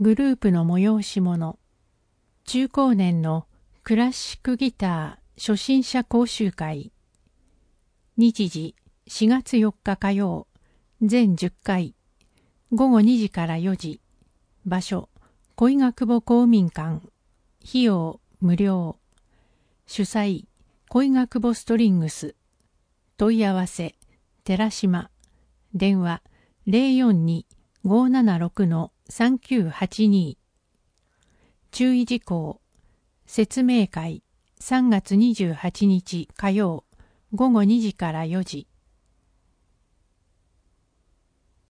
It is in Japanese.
グループの催し物。中高年のクラシックギター初心者講習会。日時4月4日火曜。全10回。午後2時から4時。場所小伊賀久保公民館。費用無料。主催小伊賀久保ストリングス。問い合わせ寺島。電話042-576-3982。注意事項。説明会3月28日火曜午後2時から4時。